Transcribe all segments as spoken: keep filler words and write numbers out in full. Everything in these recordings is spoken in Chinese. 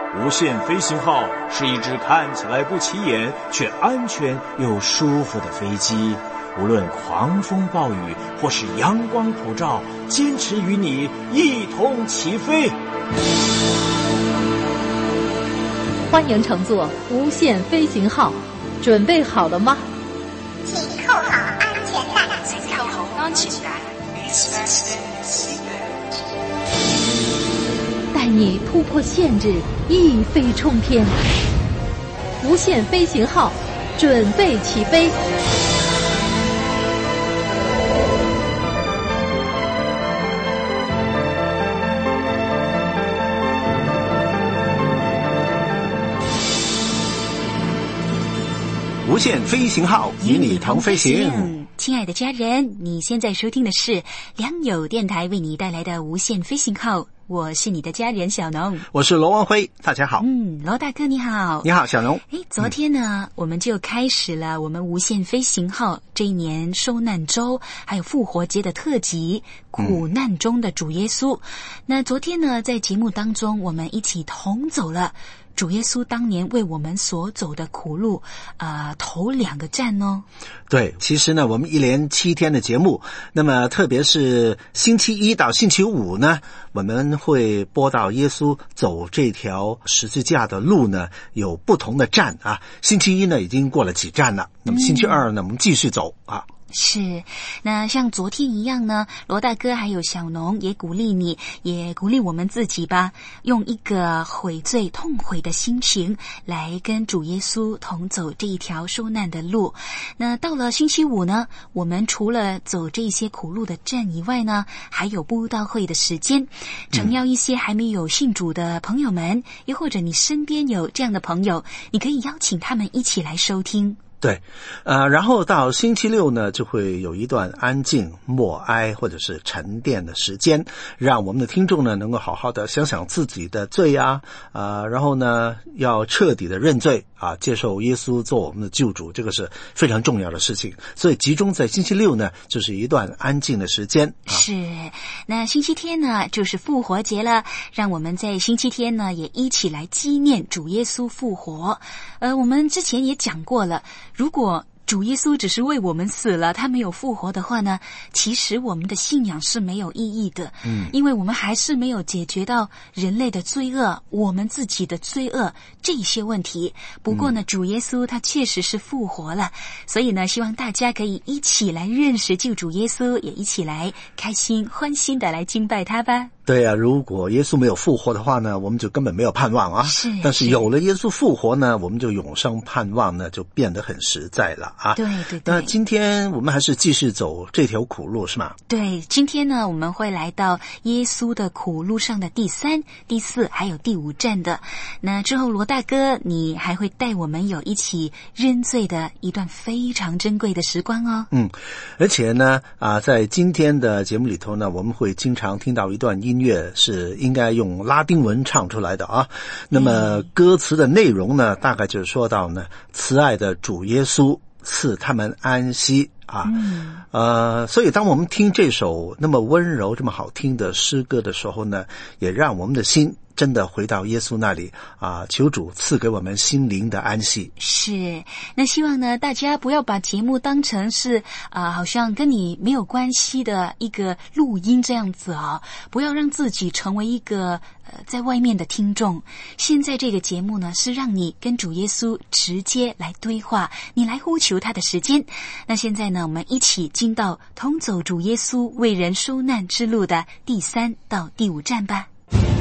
无限飞行号是一只看起来不起眼却安全又舒服的飞机，无论狂风暴雨或是阳光普照，坚持与你一同起飞。 欢迎乘坐无限飞行号，准备好了吗？ 请扣好安全带， 请扣好安全带。 带你突破限制，一飞冲天。无限飞行号，准备起飞。 无限飞行号与你同飞行。 亲爱的家人，你现在收听的是良友电台为你带来的无限飞行号，我是你的家人小农， 我是罗文辉，大家好。 嗯，罗大哥你好。 你好，小农。 诶，昨天呢、嗯、我们就开始了我们无限飞行号这一年受难周还有复活节的特辑，苦难中的主耶稣、嗯、那昨天呢在节目当中我们一起同走了主耶稣当年为我们所走的苦路，呃，头两个站哦。 对，其实呢，我们一连七天的节目，那么特别是星期一到星期五呢，我们会播到耶稣走这条十字架的路呢，有不同的站啊。星期一呢，已经过了几站了，那么星期二呢，嗯、我们继续走啊。 是，那像昨天一样呢，罗大哥还有小农也鼓励你，也鼓励我们自己吧，用一个悔罪痛悔的心情来跟主耶稣同走这一条受难的路。那到了星期五呢，我们除了走这些苦路的站以外呢，还有布道会的时间，诚邀一些还没有信主的朋友们、嗯、又或者你身边有这样的朋友，你可以邀请他们一起来收听。 对，呃，然后到星期六呢，就会有一段安静、默哀或者是沉淀的时间，让我们的听众呢能够好好的想想自己的罪啊，啊、呃，然后呢要彻底的认罪啊，接受耶稣做我们的救主，这个是非常重要的事情。所以集中在星期六呢，就是一段安静的时间。啊、 是，那星期天呢就是复活节了，让我们在星期天呢也一起来纪念主耶稣复活。呃，我们之前也讲过了。如果主耶稣只是为我们死了，他没有复活的话呢，其实我们的信仰是没有意义的。嗯，因为我们还是没有解决到人类的罪恶，我们自己的罪恶这些问题。不过呢、嗯、主耶稣他确实是复活了，所以呢希望大家可以一起来认识救主耶稣，也一起来开心欢欣的来敬拜他吧。 对啊，如果耶稣没有复活的话呢，我们就根本没有盼望啊。 是， 但是有了耶稣复活呢，我们就永生盼望呢就变得很实在了啊。 对对对。 那今天我们还是继续走这条苦路是吗？ 对，今天呢我们会来到耶稣的苦路上的第三、第四还有第五站的。那之后罗大哥你还会带我们有一起认罪的一段非常珍贵的时光哦。 嗯，而且呢啊，在今天的节目里头呢，我们会经常听到一段音乐是应该用拉丁文唱出来的啊。那么歌词的内容呢，大概就是说到呢，慈爱的主耶稣赐他们安息啊。嗯、呃，所以当我们听这首那么温柔、这么好听的诗歌的时候呢，也让我们的心真的回到耶稣那里啊，求主赐给我们心灵的安息。 是，那希望呢大家不要把节目当成是啊、呃，好像跟你没有关系的一个录音这样子啊，不要让自己成为一个呃在外面的听众。现在这个节目呢是让你跟主耶稣直接来对话，你来呼求他的时间。那现在呢我们一起进到同走主耶稣为人受难之路的第三到第五站吧。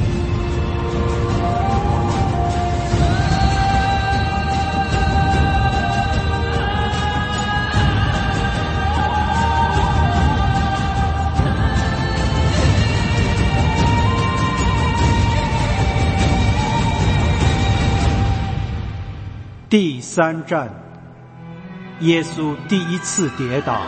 第三站，耶稣第一次跌倒。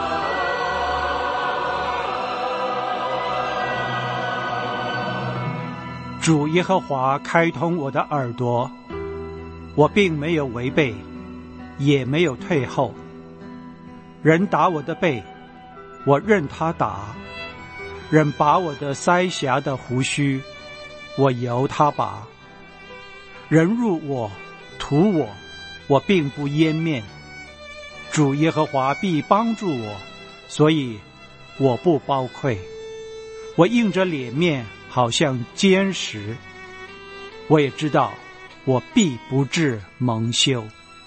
主耶和华开通我的耳朵，我并没有违背，也没有退后。人打我的背，我任他打；人拔我的腮颊的胡须，我由他拔。 人入我，屠我，我并不湮灭。主耶和华必帮助我，所以我不包愧。我硬着脸面，好像坚石。我也知道，我必不致蒙羞。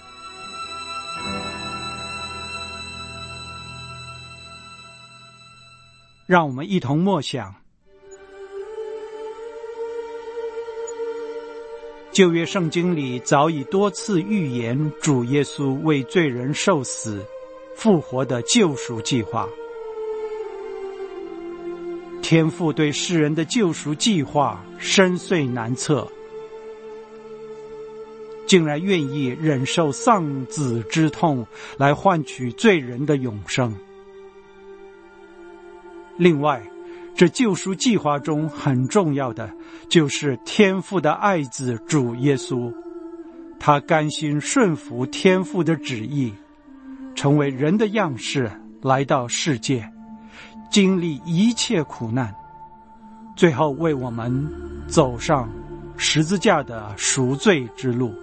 让我们一同默想旧约圣经里早已多次预言主耶稣为罪人受死复活的救赎计划。天父对世人的救赎计划深邃难测，竟然愿意忍受丧子之痛来换取罪人的永生。另外，这救赎计划中很重要的就是天父的爱子主耶稣，他甘心顺服天父的旨意，成为人的样式来到世界，经历一切苦难，最后为我们走上十字架的赎罪之路。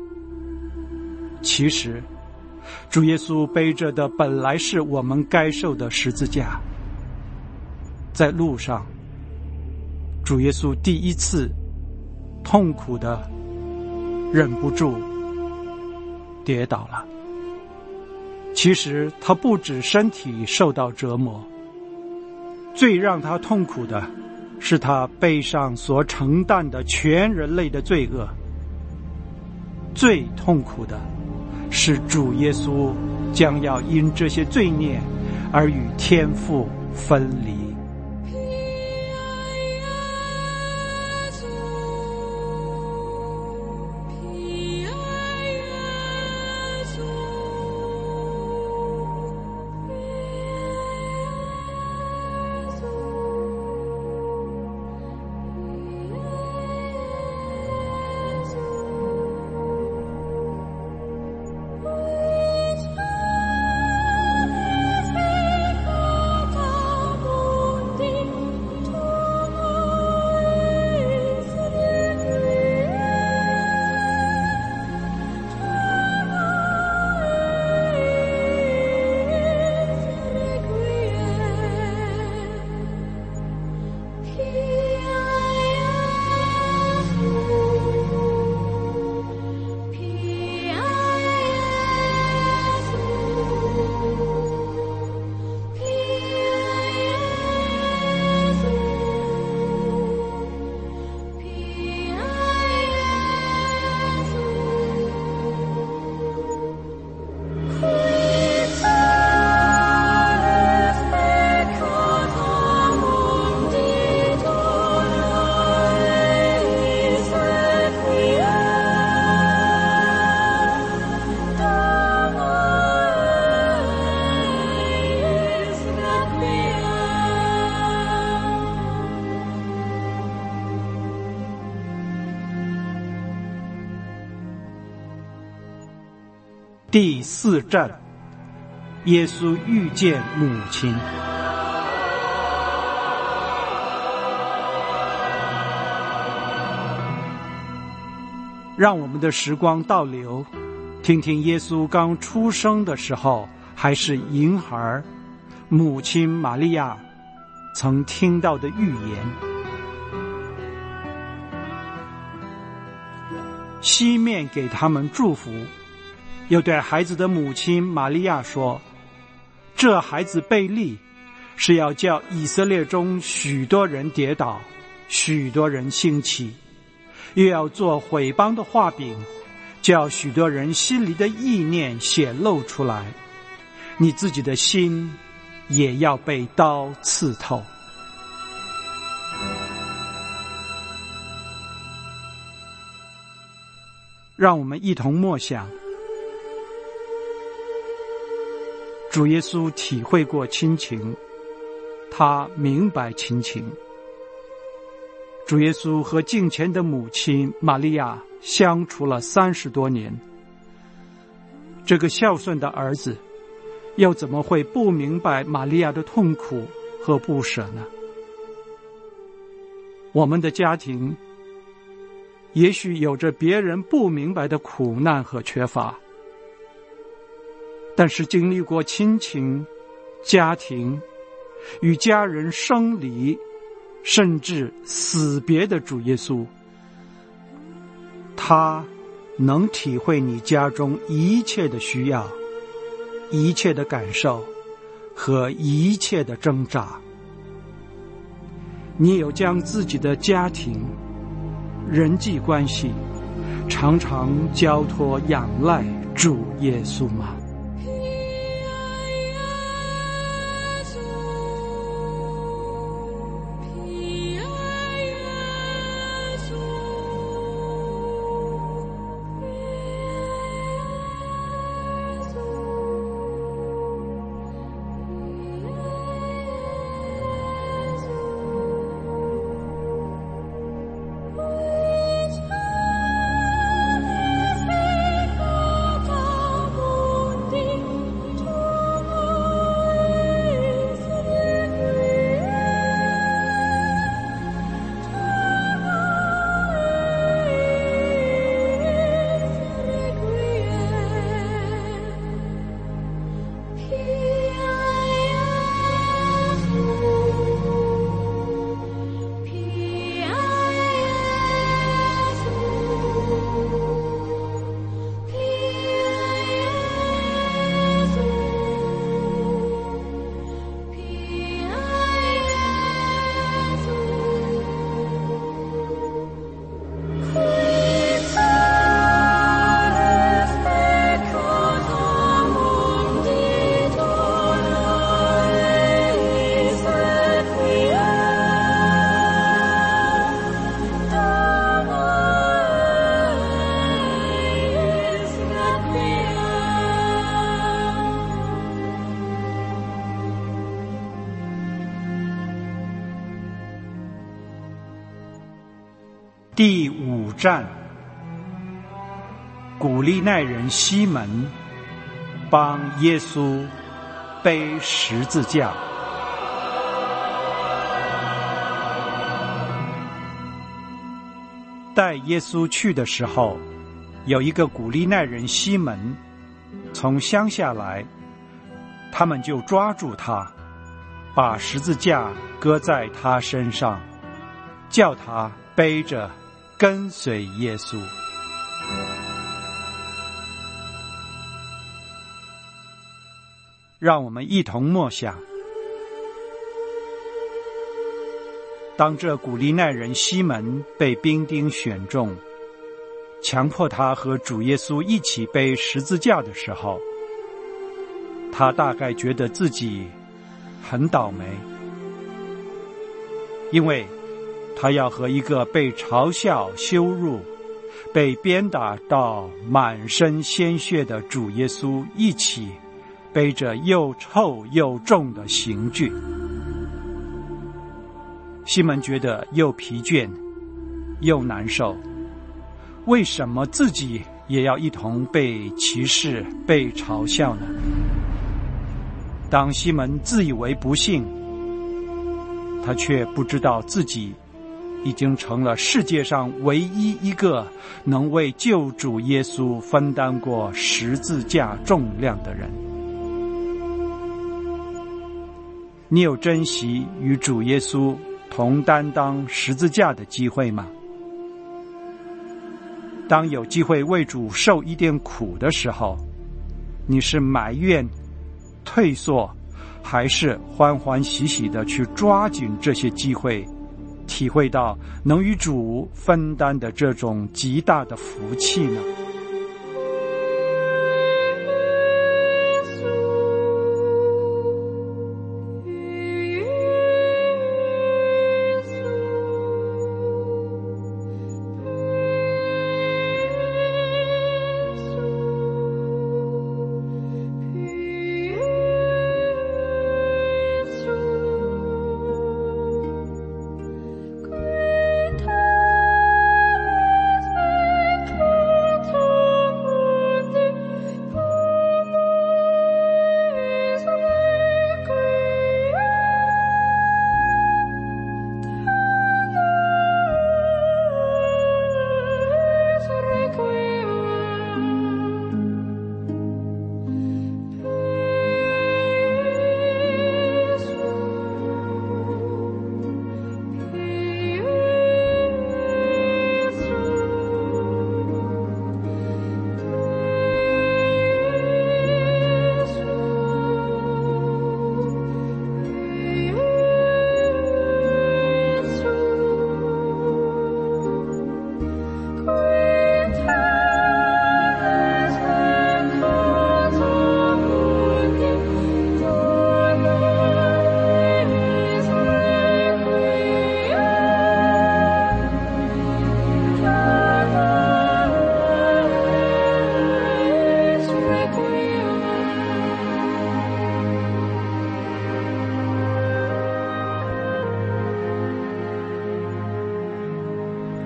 其实，主耶稣背着的本来是我们该受的十字架。在路上，主耶稣第一次痛苦的忍不住跌倒了。其实他不止身体受到折磨，最让他痛苦的是他背上所承担的全人类的罪恶。最痛苦的是主耶稣将要因这些罪孽而与天父分离。第四站，耶稣遇见母亲。让我们的时光倒流，听听耶稣刚出生的时候还是婴孩，母亲玛利亚曾听到的预言。西面给他们祝福，又对孩子的母亲玛利亚说，这孩子被立，是要叫以色列中许多人跌倒，许多人兴起，又要做毁谤的画饼，叫许多人心里的意念显露出来，你自己的心也要被刀刺透。让我们一同默想，主耶稣体会过亲情，他明白亲情。主耶稣和敬虔的母亲玛利亚相处了三十多年，这个孝顺的儿子又怎么会不明白玛利亚的痛苦和不舍呢？我们的家庭也许有着别人不明白的苦难和缺乏，但是经历过亲情、家庭与家人生离，甚至死别的主耶稣，他能体会你家中一切的需要、一切的感受和一切的挣扎。你有将自己的家庭、人际关系常常交托仰赖主耶稣吗？第五站，古利奈人西门帮耶稣背十字架。带耶稣去的时候，有一个古利奈人西门从乡下来，他们就抓住他，把十字架搁在他身上，叫他背着跟随耶稣。让我们一同默想，当这古利奈人西门被兵丁选中，强迫他和主耶稣一起背十字架的时候，他大概觉得自己很倒霉，因为他要和一个被嘲笑、羞辱、被鞭打到满身鲜血的主耶稣一起背着又臭又重的刑具。西门觉得又疲倦又难受，为什么自己也要一同被歧视、被嘲笑呢？当西门自以为不幸，他却不知道自己已经成了世界上唯一一个能为救主耶稣分担过十字架重量的人。你有珍惜与主耶稣同担当十字架的机会吗？当有机会为主受一点苦的时候，你是埋怨、退缩，还是欢欢喜喜地去抓紧这些机会，体会到能与主分担的这种极大的福气呢？ Thank you.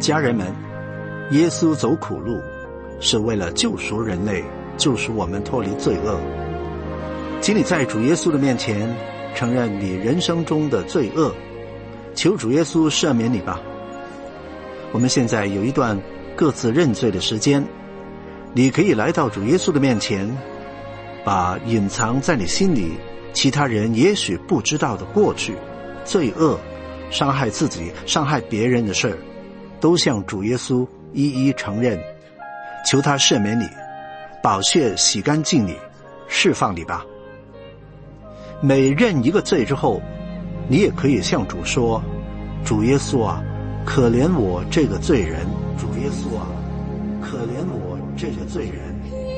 家人们，耶稣走苦路，是为了救赎人类，救赎我们脱离罪恶。请你在主耶稣的面前承认你人生中的罪恶，求主耶稣赦免你吧。我们现在有一段各自认罪的时间，你可以来到主耶稣的面前，把隐藏在你心里其他人也许不知道的过去、罪恶、伤害自己、伤害别人的事，都向主耶稣一一承认，求他赦免你，宝血洗干净你，释放你吧。每认一个罪之后，你也可以向主说，主耶稣啊，可怜我这个罪人，主耶稣啊，可怜我这个罪人。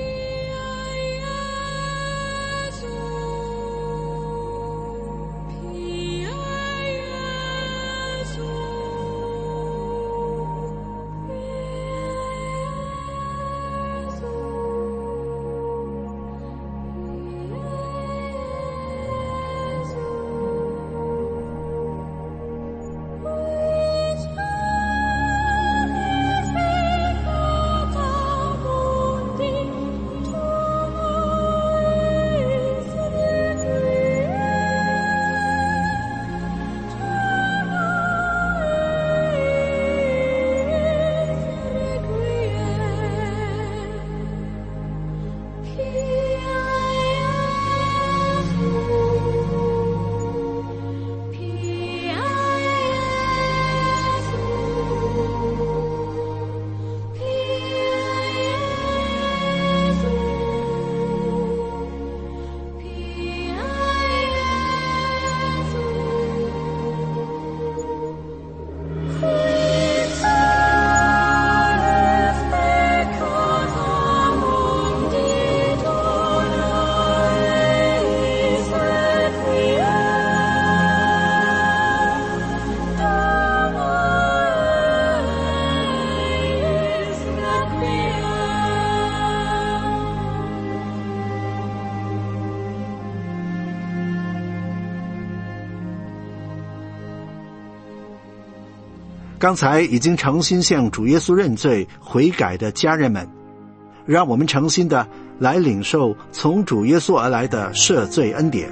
刚才已经诚心向主耶稣认罪悔改的家人们，让我们诚心的来领受从主耶稣而来的赦罪恩典。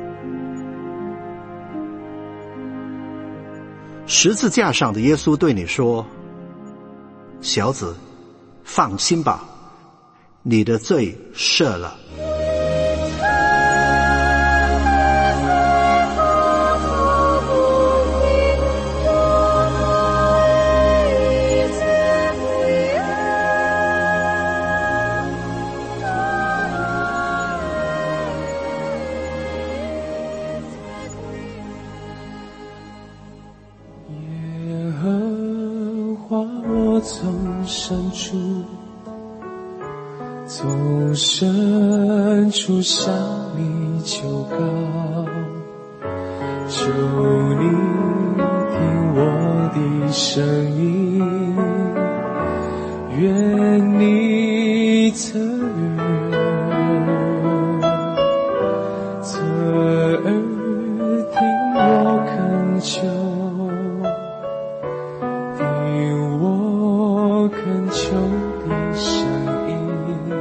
十字架上的耶稣对你说，小子，放心吧，你的罪赦了。 从深处，从深处向你求告，求你听我的声音，愿你侧耳，侧耳听我恳求，恳求的声音，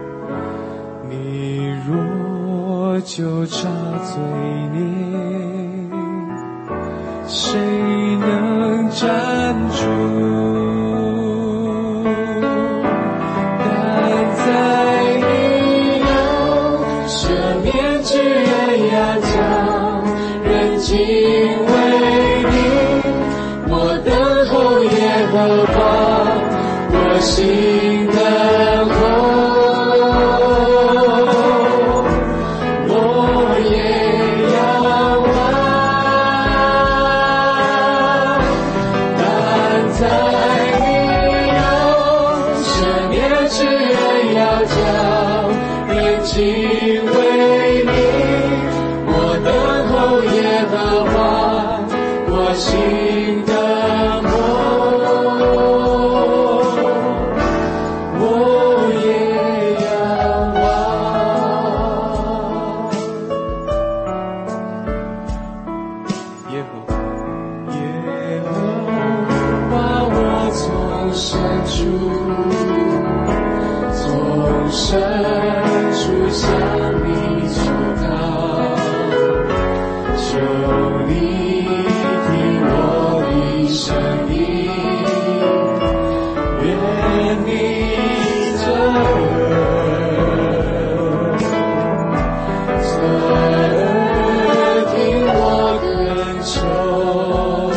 你若就扎罪孽，谁能站住？但在你有赦免之恩要将人敬畏你，我等候耶和华心等候，我也仰望，但在你有赦免之恩要将人敬畏你，我等候耶和华，我心等候。 深处，从深处向你求告，求你听我的声音，愿你的耳侧听我恳求，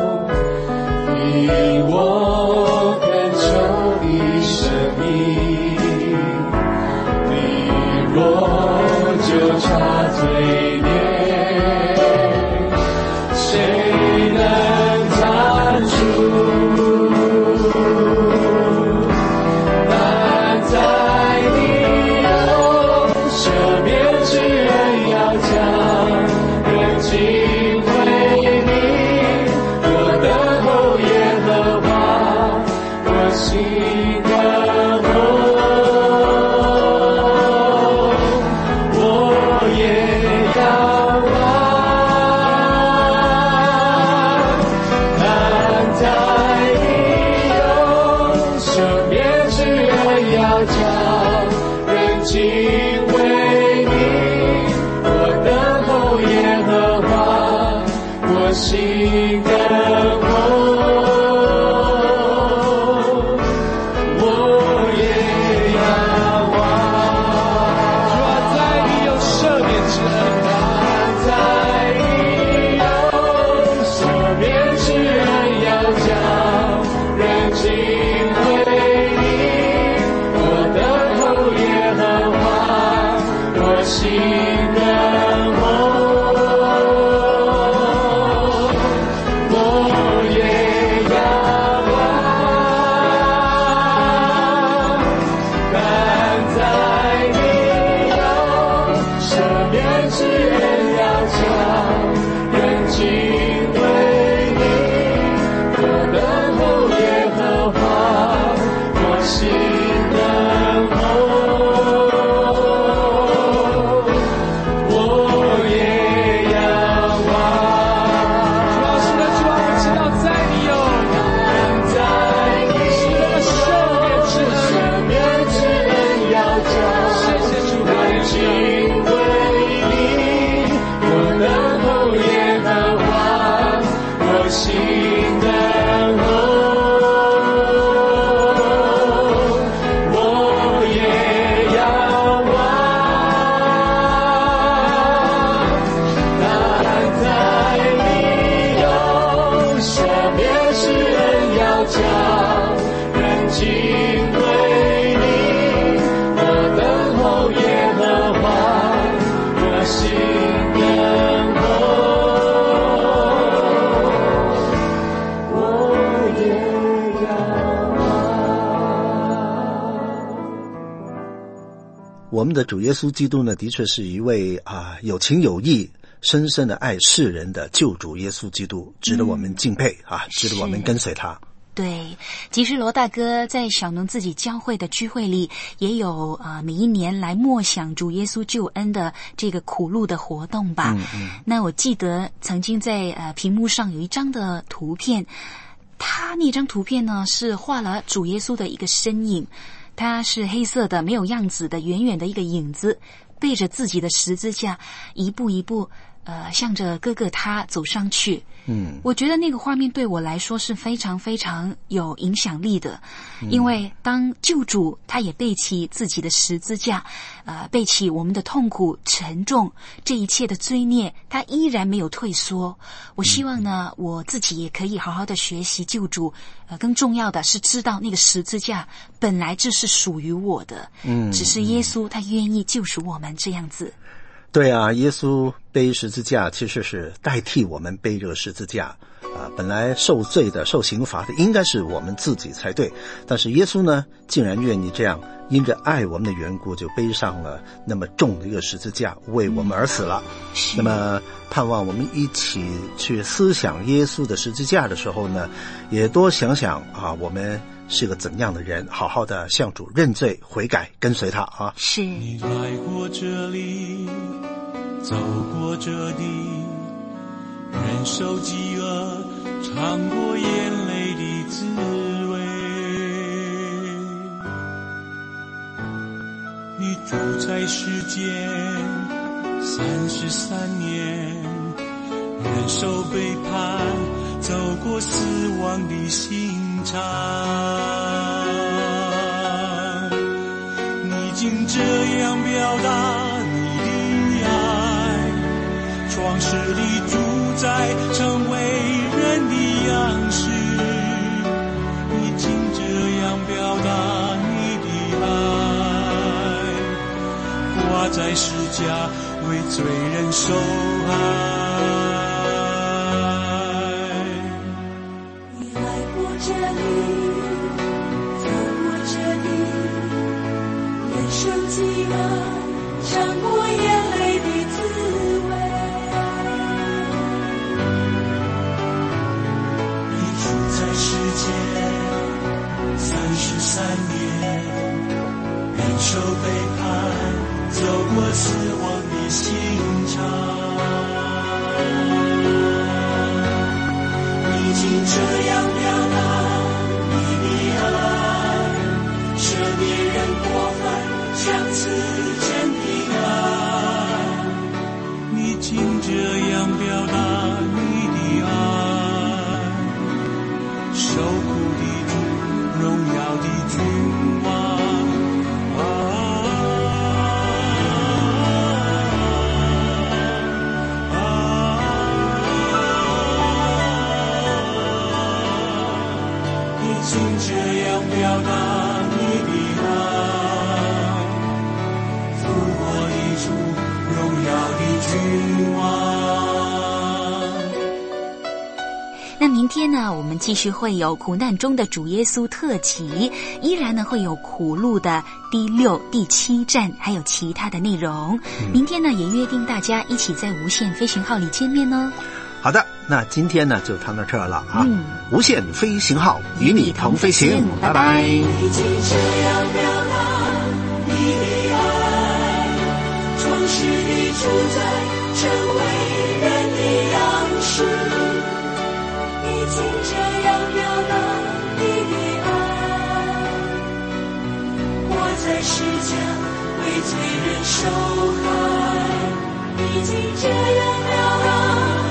听我恳求的声音，你若就插嘴念，谁能站住？但在你有赦免之恩，要将人敬为你，我等候耶和华，我心等候，我也仰望。但在你有赦免之恩，要将人敬为你，我等候耶和华，我心等候，我也仰望。主啊，在你有赦免之恩，但在你有赦免之恩，要将人敬为你，我等候耶和华，我心等候，我也仰望。但在你有赦免之恩，要将人敬为你，我等候耶和华，我心等候，我也仰望。主啊，是的，主啊，我知道在你有，在你有赦免之恩，要将人敬为你，我等候耶和华，我心等候，我也仰望。但在你有赦免之恩，要将人敬为你，我等候耶和华，我心等候，我也仰望。 我们的主耶稣基督呢，的确是一位啊有情有义、深深的爱世人的救主耶稣基督，值得我们敬佩、嗯、啊，值得我们跟随他。 对，其实罗大哥在小农自己教会的聚会里也有啊、呃，每一年来默想主耶稣救恩的这个苦路的活动吧。嗯嗯。那我记得曾经在呃屏幕上有一张的图片，他那张图片呢是画了主耶稣的一个身影，他是黑色的，没有样子的，远远的一个影子，背着自己的十字架，一步一步呃向着哥哥他走上去。嗯，我觉得那个画面对我来说是非常非常有影响力的，嗯、因为当救主他也背起自己的十字架，呃，背起我们的痛苦沉重，这一切的罪孽，他依然没有退缩。我希望呢，嗯、我自己也可以好好的学习救主，呃，更重要的是知道那个十字架本来这是属于我的，嗯，只是耶稣他愿意救赎我们这样子。 对啊，耶稣背十字架其实是代替我们背这个十字架啊。本来受罪的、受刑罚的应该是我们自己才对，但是耶稣呢，竟然愿意这样，因着爱我们的缘故，就背上了那么重的一个十字架，为我们而死了。嗯、那么，盼望我们一起去思想耶稣的十字架的时候呢，也多想想啊，我们是个怎样的人，好好的向主认罪悔改，跟随他啊。 是你来过这里，走过这地，忍受饥饿，尝过眼泪的滋味， 住在世间三十三年，忍受背叛，走过死亡的刑场。你竟这样表达你的爱，创世里主宰，成为人的样式。你竟这样表达你的爱，挂在十架为罪人受害。 你来过这里，走过这里，忍受饥饿，尝过眼泪的滋味。 你住在世间三十三年，忍受背叛，走过死亡的刑场。你竟这样表达你的爱，赦免人过分，相似真的爱。你竟这样表达你的爱，受苦的主，荣耀的君王。竟这样表达你的爱，复活的主，荣耀的君王。 那明天呢，我们继续会有苦难中的主耶稣特辑，依然呢会有苦路的第六、第七站，还有其他的内容。嗯、明天呢也约定大家一起在无限飞行号里见面哦。 好的，那今天呢就谈到这儿了啊！嗯、无限飞行号与你同飞行，拜拜。 你竟这样表达你的爱，创世的主宰，成为人的样式。你竟这样表达你的爱，活在世家为罪人受害。你竟这样表达